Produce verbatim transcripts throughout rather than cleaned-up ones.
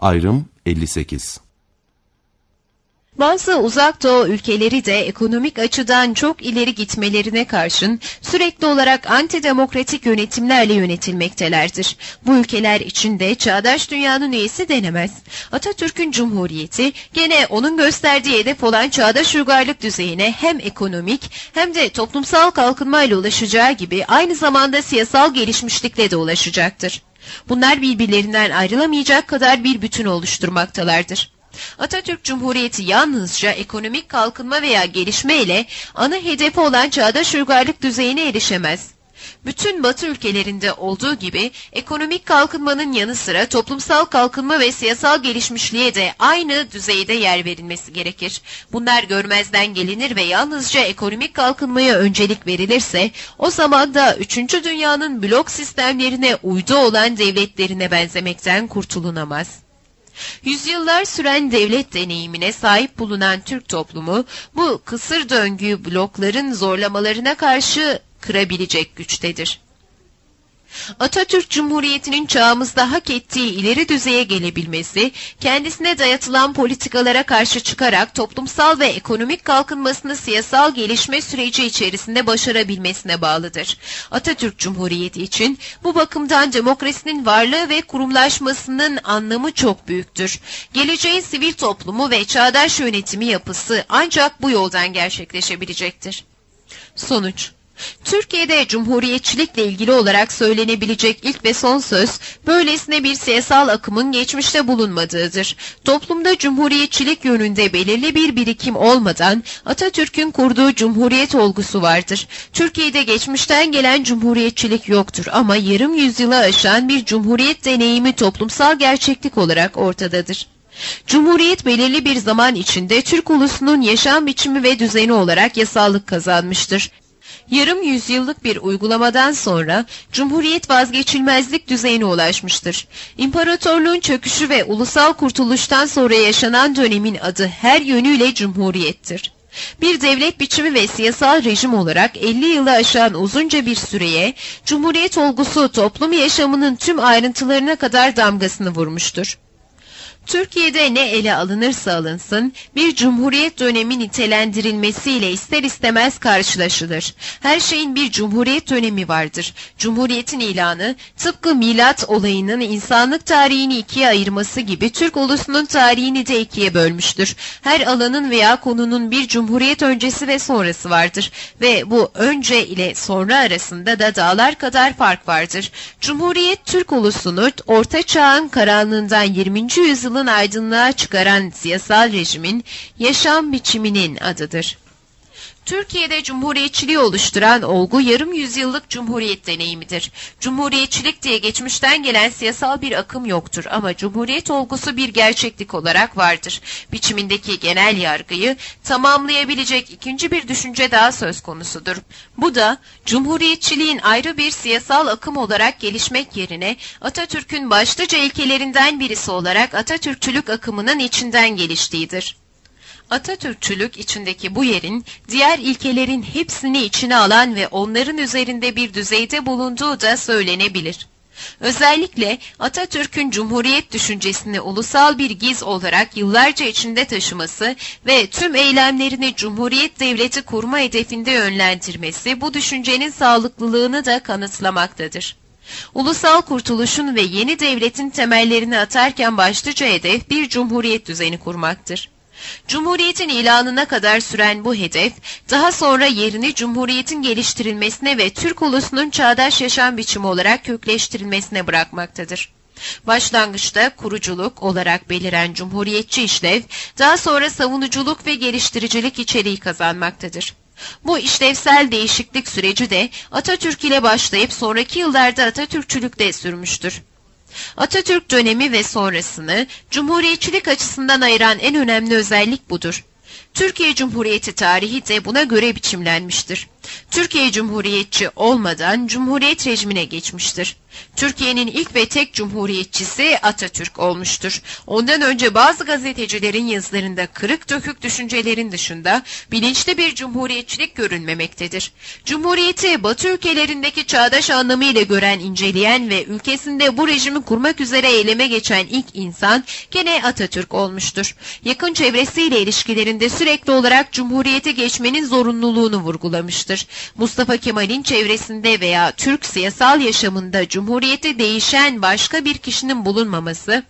Ayrım elli sekiz. Bazı Uzak Doğu ülkeleri de ekonomik açıdan çok ileri gitmelerine karşın sürekli olarak antidemokratik yönetimlerle yönetilmektelerdir. Bu ülkeler içinde çağdaş dünyanın üyesi denemez. Atatürk'ün Cumhuriyeti gene onun gösterdiği hedef olan çağdaş uygarlık düzeyine hem ekonomik hem de toplumsal kalkınmayla ulaşacağı gibi aynı zamanda siyasal gelişmişlikle de ulaşacaktır. Bunlar birbirlerinden ayrılamayacak kadar bir bütün oluşturmaktalardır. Atatürk Cumhuriyeti yalnızca ekonomik kalkınma veya gelişme ile ana hedefi olan çağdaş uygarlık düzeyine erişemez. Bütün Batı ülkelerinde olduğu gibi ekonomik kalkınmanın yanı sıra toplumsal kalkınma ve siyasal gelişmişliğe de aynı düzeyde yer verilmesi gerekir. Bunlar görmezden gelinir ve yalnızca ekonomik kalkınmaya öncelik verilirse o zaman da üçüncü dünyanın blok sistemlerine uydu olan devletlerine benzemekten kurtulunamaz. Yüzyıllar süren devlet deneyimine sahip bulunan Türk toplumu bu kısır döngüyü blokların zorlamalarına karşı kırabilecek güçtedir. Atatürk Cumhuriyeti'nin çağımızda hak ettiği ileri düzeye gelebilmesi, kendisine dayatılan politikalara karşı çıkarak toplumsal ve ekonomik kalkınmasını siyasal gelişme süreci içerisinde başarabilmesine bağlıdır. Atatürk Cumhuriyeti için bu bakımdan demokrasinin varlığı ve kurumlaşmasının anlamı çok büyüktür. Geleceğin sivil toplumu ve çağdaş yönetimi yapısı ancak bu yoldan gerçekleşebilecektir. Sonuç: Türkiye'de cumhuriyetçilikle ilgili olarak söylenebilecek ilk ve son söz, böylesine bir siyasal akımın geçmişte bulunmadığıdır. Toplumda cumhuriyetçilik yönünde belirli bir birikim olmadan Atatürk'ün kurduğu cumhuriyet olgusu vardır. Türkiye'de geçmişten gelen cumhuriyetçilik yoktur ama yarım yüzyılı aşan bir cumhuriyet deneyimi toplumsal gerçeklik olarak ortadadır. Cumhuriyet belirli bir zaman içinde Türk ulusunun yaşam biçimi ve düzeni olarak yasallık kazanmıştır. Yarım yüzyıllık bir uygulamadan sonra Cumhuriyet vazgeçilmezlik düzeyine ulaşmıştır. İmparatorluğun çöküşü ve ulusal kurtuluştan sonra yaşanan dönemin adı her yönüyle Cumhuriyettir. Bir devlet biçimi ve siyasal rejim olarak elli yılı aşan uzunca bir süreye Cumhuriyet olgusu toplum yaşamının tüm ayrıntılarına kadar damgasını vurmuştur. Türkiye'de ne ele alınırsa alınsın, bir cumhuriyet dönemi nitelendirilmesiyle ister istemez karşılaşılır. Her şeyin bir cumhuriyet dönemi vardır. Cumhuriyetin ilanı, tıpkı milat olayının insanlık tarihini ikiye ayırması gibi Türk ulusunun tarihini de ikiye bölmüştür. Her alanın veya konunun bir cumhuriyet öncesi ve sonrası vardır. Ve bu önce ile sonra arasında da dağlar kadar fark vardır. Cumhuriyet, Türk ulusunu Orta Çağ'ın karanlığından yirminci yüzyılın aydınlığa çıkaran siyasal rejimin, yaşam biçiminin adıdır. Türkiye'de cumhuriyetçiliği oluşturan olgu yarım yüzyıllık cumhuriyet deneyimidir. Cumhuriyetçilik diye geçmişten gelen siyasal bir akım yoktur ama cumhuriyet olgusu bir gerçeklik olarak vardır. Biçimindeki genel yargıyı tamamlayabilecek ikinci bir düşünce daha söz konusudur. Bu da cumhuriyetçiliğin ayrı bir siyasal akım olarak gelişmek yerine Atatürk'ün başlıca ilkelerinden birisi olarak Atatürkçülük akımının içinden geliştiğidir. Atatürkçülük içindeki bu yerin diğer ilkelerin hepsini içine alan ve onların üzerinde bir düzeyde bulunduğu da söylenebilir. Özellikle Atatürk'ün cumhuriyet düşüncesini ulusal bir giz olarak yıllarca içinde taşıması ve tüm eylemlerini cumhuriyet devleti kurma hedefinde yönlendirmesi bu düşüncenin sağlıklılığını da kanıtlamaktadır. Ulusal kurtuluşun ve yeni devletin temellerini atarken başlıca hedef bir cumhuriyet düzeni kurmaktır. Cumhuriyetin ilanına kadar süren bu hedef, daha sonra yerini Cumhuriyet'in geliştirilmesine ve Türk ulusunun çağdaş yaşam biçimi olarak kökleştirilmesine bırakmaktadır. Başlangıçta kuruculuk olarak beliren cumhuriyetçi işlev, daha sonra savunuculuk ve geliştiricilik içeriği kazanmaktadır. Bu işlevsel değişiklik süreci de Atatürk ile başlayıp sonraki yıllarda Atatürkçülükte sürmüştür. Atatürk dönemi ve sonrasını cumhuriyetçilik açısından ayıran en önemli özellik budur. Türkiye Cumhuriyeti tarihi de buna göre biçimlenmiştir. Türkiye Cumhuriyetçi olmadan Cumhuriyet rejimine geçmiştir. Türkiye'nin ilk ve tek cumhuriyetçisi Atatürk olmuştur. Ondan önce bazı gazetecilerin yazılarında kırık dökük düşüncelerin dışında bilinçli bir cumhuriyetçilik görünmemektedir. Cumhuriyeti Batı ülkelerindeki çağdaş anlamıyla gören, inceleyen ve ülkesinde bu rejimi kurmak üzere eyleme geçen ilk insan gene Atatürk olmuştur. Yakın çevresiyle ilişkilerinde sürekli olarak cumhuriyete geçmenin zorunluluğunu vurgulamıştır. Mustafa Kemal'in çevresinde veya Türk siyasal yaşamında Cumhuriyete değişen başka bir kişinin bulunmaması,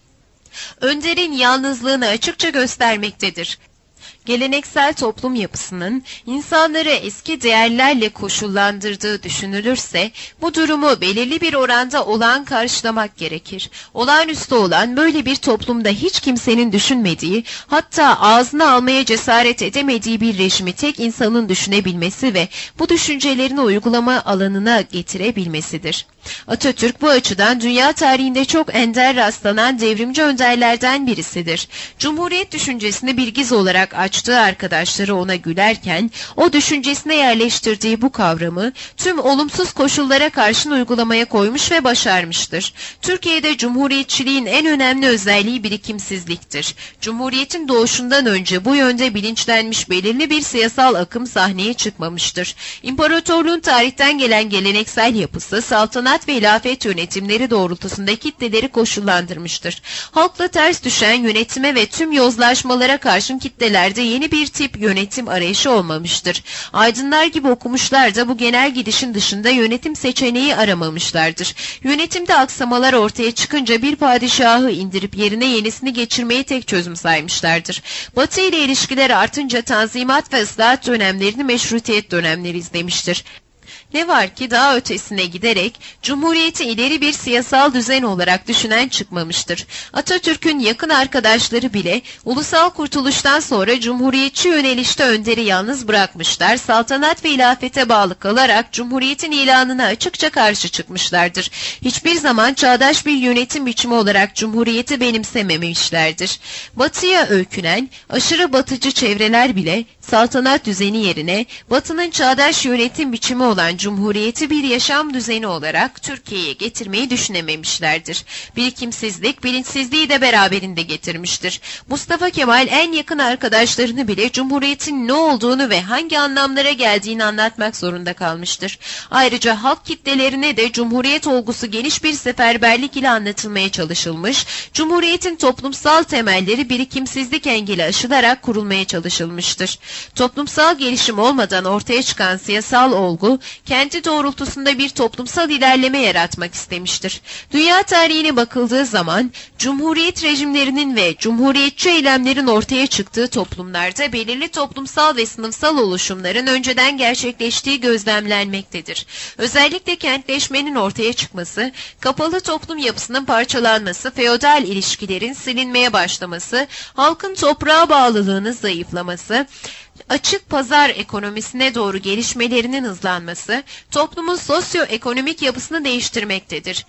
önderin yalnızlığını açıkça göstermektedir. Geleneksel toplum yapısının insanları eski değerlerle koşullandırdığı düşünülürse, bu durumu belirli bir oranda olağan karşılamak gerekir. Olağanüstü olan böyle bir toplumda hiç kimsenin düşünmediği, hatta ağzına almaya cesaret edemediği bir rejimi tek insanın düşünebilmesi ve bu düşüncelerini uygulama alanına getirebilmesidir. Atatürk bu açıdan dünya tarihinde çok ender rastlanan devrimci önderlerden birisidir. Cumhuriyet düşüncesini bir giz olarak açtığı arkadaşları ona gülerken, o düşüncesine yerleştirdiği bu kavramı tüm olumsuz koşullara karşın uygulamaya koymuş ve başarmıştır. Türkiye'de cumhuriyetçiliğin en önemli özelliği birikimsizliktir. Cumhuriyetin doğuşundan önce bu yönde bilinçlenmiş belirli bir siyasal akım sahneye çıkmamıştır. İmparatorluğun tarihten gelen geleneksel yapısı, saltanat ve hilafet yönetimleri doğrultusunda kitleleri koşullandırmıştır. Halkla ters düşen yönetime ve tüm yozlaşmalara karşın kitlelerde yeni bir tip yönetim arayışı olmamıştır. Aydınlar gibi okumuşlar da bu genel gidişin dışında yönetim seçeneği aramamışlardır. Yönetimde aksamalar ortaya çıkınca bir padişahı indirip yerine yenisini geçirmeyi tek çözüm saymışlardır. Batı ile ilişkiler artınca tanzimat ve ıslahat dönemlerini meşrutiyet dönemleri izlemiştir. Ne var ki daha ötesine giderek Cumhuriyeti ileri bir siyasal düzen olarak düşünen çıkmamıştır. Atatürk'ün yakın arkadaşları bile ulusal kurtuluştan sonra Cumhuriyetçi yönelişte önderi yalnız bırakmışlar, saltanat ve hilafete bağlı kalarak Cumhuriyet'in ilanına açıkça karşı çıkmışlardır. Hiçbir zaman çağdaş bir yönetim biçimi olarak Cumhuriyeti benimsememişlerdir. Batı'ya öykünen aşırı batıcı çevreler bile saltanat düzeni yerine Batı'nın çağdaş yönetim biçimi olan Cumhuriyeti bir yaşam düzeni olarak Türkiye'ye getirmeyi düşünememişlerdir. Birikimsizlik, bilinçsizliği de beraberinde getirmiştir. Mustafa Kemal en yakın arkadaşlarını bile Cumhuriyet'in ne olduğunu ve hangi anlamlara geldiğini anlatmak zorunda kalmıştır. Ayrıca halk kitlelerine de Cumhuriyet olgusu geniş bir seferberlik ile anlatılmaya çalışılmış, Cumhuriyet'in toplumsal temelleri birikimsizlik engeli aşılarak kurulmaya çalışılmıştır. Toplumsal gelişim olmadan ortaya çıkan siyasal olgu, kendi doğrultusunda bir toplumsal ilerleme yaratmak istemiştir. Dünya tarihine bakıldığı zaman, Cumhuriyet rejimlerinin ve Cumhuriyetçi eylemlerin ortaya çıktığı toplumlarda belirli toplumsal ve sınıfsal oluşumların önceden gerçekleştiği gözlemlenmektedir. Özellikle kentleşmenin ortaya çıkması, kapalı toplum yapısının parçalanması, feodal ilişkilerin silinmeye başlaması, halkın toprağa bağlılığının zayıflaması, açık pazar ekonomisine doğru gelişmelerinin hızlanması, toplumun sosyoekonomik yapısını değiştirmektedir.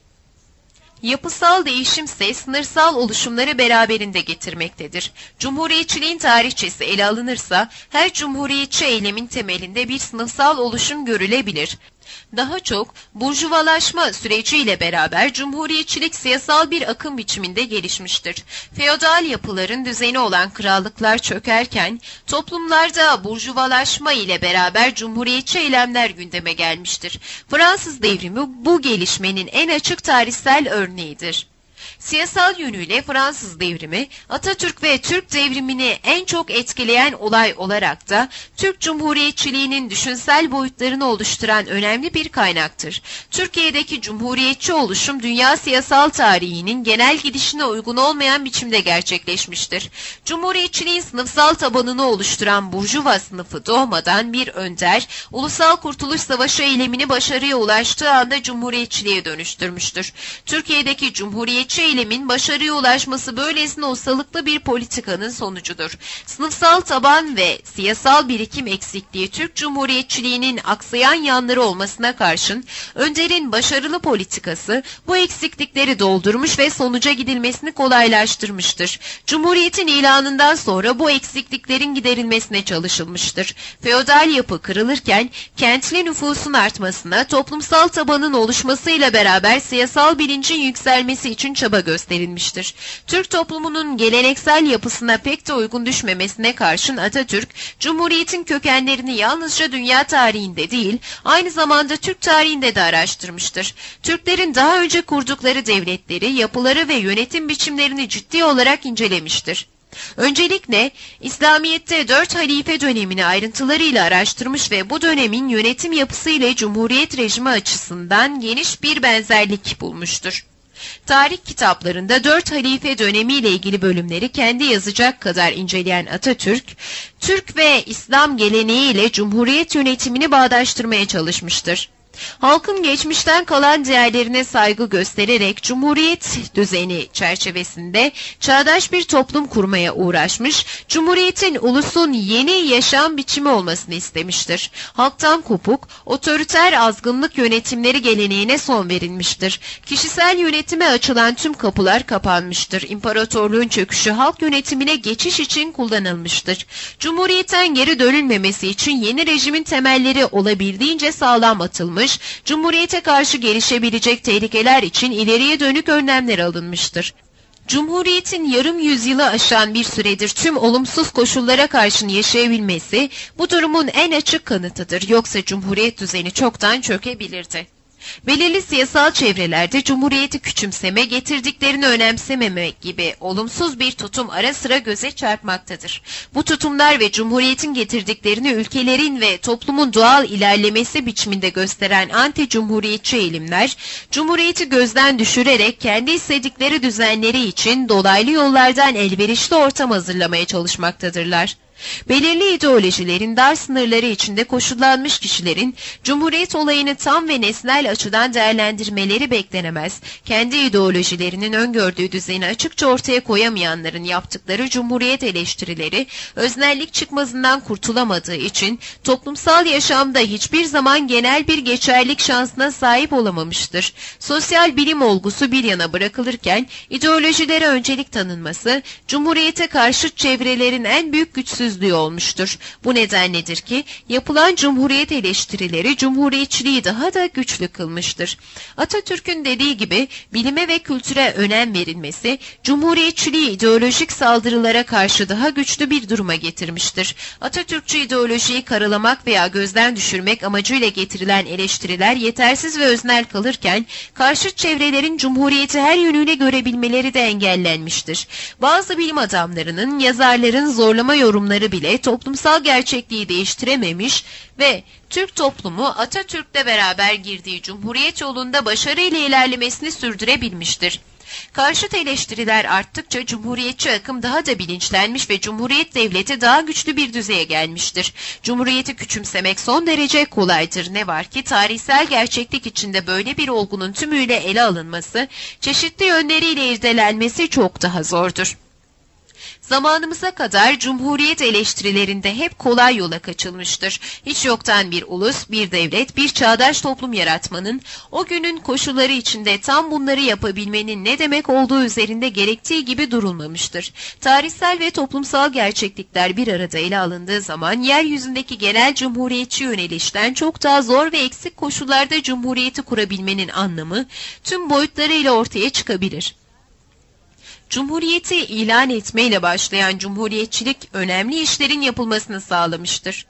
Yapısal değişimse sınırsal oluşumları beraberinde getirmektedir. Cumhuriyetçiliğin tarihçesi ele alınırsa, her cumhuriyetçi eylemin temelinde bir sınıfsal oluşum görülebilir. Daha çok burjuvalaşma süreciyle beraber cumhuriyetçilik siyasal bir akım biçiminde gelişmiştir. Feodal yapıların düzeni olan krallıklar çökerken, toplumlarda burjuvalaşma ile beraber cumhuriyetçi eylemler gündeme gelmiştir. Fransız devrimi bu gelişmenin en açık tarihsel örneğidir. Siyasal yönüyle Fransız devrimi, Atatürk ve Türk devrimini en çok etkileyen olay olarak da Türk Cumhuriyetçiliğinin düşünsel boyutlarını oluşturan önemli bir kaynaktır. Türkiye'deki cumhuriyetçi oluşum dünya siyasal tarihinin genel gidişine uygun olmayan biçimde gerçekleşmiştir. Cumhuriyetçiliğin sınıfsal tabanını oluşturan burjuva sınıfı doğmadan bir önder, Ulusal Kurtuluş Savaşı eylemini başarıya ulaştığı anda cumhuriyetçiliğe dönüştürmüştür. Türkiye'deki cumhuriyetçi eylemin başarıya ulaşması böylesine ustalıklı bir politikanın sonucudur. Sınıfsal taban ve siyasal birikim eksikliği Türk Cumhuriyetçiliğinin aksayan yanları olmasına karşın önderin başarılı politikası bu eksiklikleri doldurmuş ve sonuca gidilmesini kolaylaştırmıştır. Cumhuriyetin ilanından sonra bu eksikliklerin giderilmesine çalışılmıştır. Feodal yapı kırılırken kentli nüfusun artmasına, toplumsal tabanın oluşmasıyla beraber siyasal bilincin yükselmesi için çaba gösterilmiştir. Türk toplumunun geleneksel yapısına pek de uygun düşmemesine karşın Atatürk, Cumhuriyetin kökenlerini yalnızca dünya tarihinde değil, aynı zamanda Türk tarihinde de araştırmıştır. Türklerin daha önce kurdukları devletleri, yapıları ve yönetim biçimlerini ciddi olarak incelemiştir. Öncelikle İslamiyet'te dört halife dönemini ayrıntılarıyla araştırmış ve bu dönemin yönetim yapısı ile Cumhuriyet rejimi açısından geniş bir benzerlik bulmuştur. Tarih kitaplarında dört halife dönemiyle ilgili bölümleri kendi yazacak kadar inceleyen Atatürk, Türk ve İslam geleneği ile Cumhuriyet yönetimini bağdaştırmaya çalışmıştır. Halkın geçmişten kalan değerlerine saygı göstererek Cumhuriyet düzeni çerçevesinde çağdaş bir toplum kurmaya uğraşmış, Cumhuriyetin ulusun yeni yaşam biçimi olmasını istemiştir. Halktan kopuk, otoriter azgınlık yönetimleri geleneğine son verilmiştir. Kişisel yönetime açılan tüm kapılar kapanmıştır. İmparatorluğun çöküşü halk yönetimine geçiş için kullanılmıştır. Cumhuriyetten geri dönülmemesi için yeni rejimin temelleri olabildiğince sağlam atılmış, Cumhuriyete karşı gelişebilecek tehlikeler için ileriye dönük önlemler alınmıştır. Cumhuriyetin yarım yüzyılı aşan bir süredir tüm olumsuz koşullara karşın yaşayabilmesi bu durumun en açık kanıtıdır. Yoksa Cumhuriyet düzeni çoktan çökebilirdi. Belirli siyasal çevrelerde Cumhuriyeti küçümseme, getirdiklerini önemsememe gibi olumsuz bir tutum ara sıra göze çarpmaktadır. Bu tutumlar ve Cumhuriyetin getirdiklerini ülkelerin ve toplumun doğal ilerlemesi biçiminde gösteren anti-cumhuriyetçi eğilimler, Cumhuriyeti gözden düşürerek kendi istedikleri düzenleri için dolaylı yollardan elverişli ortam hazırlamaya çalışmaktadırlar. Belirli ideolojilerin dar sınırları içinde koşullanmış kişilerin Cumhuriyet olayını tam ve nesnel açıdan değerlendirmeleri beklenemez. Kendi ideolojilerinin öngördüğü düzeni açıkça ortaya koyamayanların yaptıkları Cumhuriyet eleştirileri öznellik çıkmazından kurtulamadığı için toplumsal yaşamda hiçbir zaman genel bir geçerlilik şansına sahip olamamıştır. Sosyal bilim olgusu bir yana bırakılırken ideolojilere öncelik tanınması Cumhuriyete karşıt çevrelerin en büyük güçsüzlüğü olmuştur. Bu nedenledir ki yapılan Cumhuriyet eleştirileri Cumhuriyetçiliği daha da güçlü kılmıştır. Atatürk'ün dediği gibi bilime ve kültüre önem verilmesi Cumhuriyetçiliği ideolojik saldırılara karşı daha güçlü bir duruma getirmiştir. Atatürkçü ideolojiyi karalamak veya gözden düşürmek amacıyla getirilen eleştiriler yetersiz ve öznel kalırken karşıt çevrelerin Cumhuriyeti her yönüyle görebilmeleri de engellenmiştir. Bazı bilim adamlarının, yazarların zorlama yorumları bile toplumsal gerçekliği değiştirememiş ve Türk toplumu Atatürk'le beraber girdiği Cumhuriyet yolunda başarıyla ilerlemesini sürdürebilmiştir. Karşıt eleştiriler arttıkça Cumhuriyetçi akım daha da bilinçlenmiş ve Cumhuriyet devleti daha güçlü bir düzeye gelmiştir. Cumhuriyeti küçümsemek son derece kolaydır. Ne var ki tarihsel gerçeklik içinde böyle bir olgunun tümüyle ele alınması, çeşitli yönleriyle irdelenmesi çok daha zordur. Zamanımıza kadar Cumhuriyet eleştirilerinde hep kolay yola kaçılmıştır. Hiç yoktan bir ulus, bir devlet, bir çağdaş toplum yaratmanın, o günün koşulları içinde tam bunları yapabilmenin ne demek olduğu üzerinde gerektiği gibi durulmamıştır. Tarihsel ve toplumsal gerçeklikler bir arada ele alındığı zaman, yeryüzündeki genel cumhuriyetçi yönelişten çok daha zor ve eksik koşullarda Cumhuriyeti kurabilmenin anlamı, tüm boyutlarıyla ortaya çıkabilir. Cumhuriyeti ilan etmeyle başlayan cumhuriyetçilik önemli işlerin yapılmasını sağlamıştır.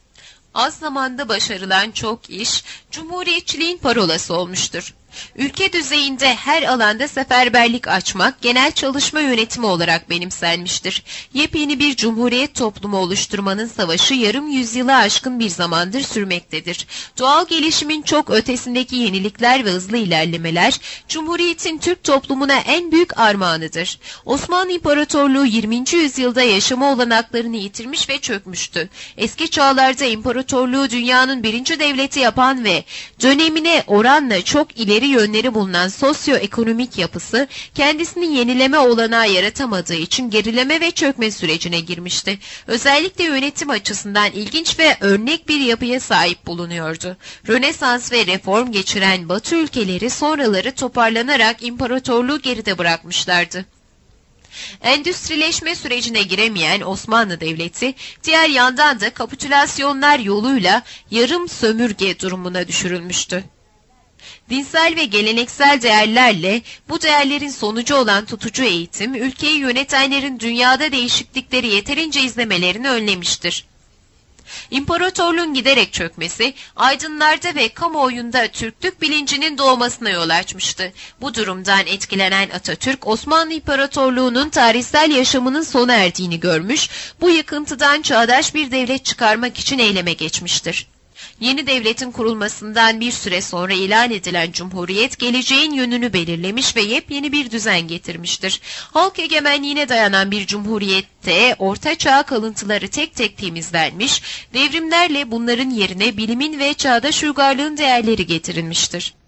Az zamanda başarılan çok iş, cumhuriyetçiliğin parolası olmuştur. Ülke düzeyinde her alanda seferberlik açmak genel çalışma yönetimi olarak benimsenmiştir. Yepyeni bir cumhuriyet toplumu oluşturmanın savaşı yarım yüzyılı aşkın bir zamandır sürmektedir. Doğal gelişimin çok ötesindeki yenilikler ve hızlı ilerlemeler, Cumhuriyetin Türk toplumuna en büyük armağanıdır. Osmanlı İmparatorluğu yirminci yüzyılda yaşama olanaklarını yitirmiş ve çökmüştü. Eski çağlarda imparatorluğu dünyanın birinci devleti yapan ve dönemine oranla çok ileri ileri yönleri bulunan sosyoekonomik yapısı kendisini yenileme olanağı yaratamadığı için gerileme ve çökme sürecine girmişti. Özellikle yönetim açısından ilginç ve örnek bir yapıya sahip bulunuyordu. Rönesans ve reform geçiren Batı ülkeleri sonraları toparlanarak imparatorluğu geride bırakmışlardı. Endüstrileşme sürecine giremeyen Osmanlı Devleti, diğer yandan da kapitülasyonlar yoluyla yarım sömürge durumuna düşürülmüştü. Dinsel ve geleneksel değerlerle bu değerlerin sonucu olan tutucu eğitim, ülkeyi yönetenlerin dünyada değişiklikleri yeterince izlemelerini önlemiştir. İmparatorluğun giderek çökmesi, aydınlarda ve kamuoyunda Türklük bilincinin doğmasına yol açmıştı. Bu durumdan etkilenen Atatürk, Osmanlı İmparatorluğu'nun tarihsel yaşamının sona erdiğini görmüş, bu yıkıntıdan çağdaş bir devlet çıkarmak için eyleme geçmiştir. Yeni devletin kurulmasından bir süre sonra ilan edilen Cumhuriyet, geleceğin yönünü belirlemiş ve yepyeni bir düzen getirmiştir. Halk egemenliğine dayanan bir cumhuriyette Orta Çağ kalıntıları tek tek temizlenmiş, devrimlerle bunların yerine bilimin ve çağdaş uygarlığın değerleri getirilmiştir.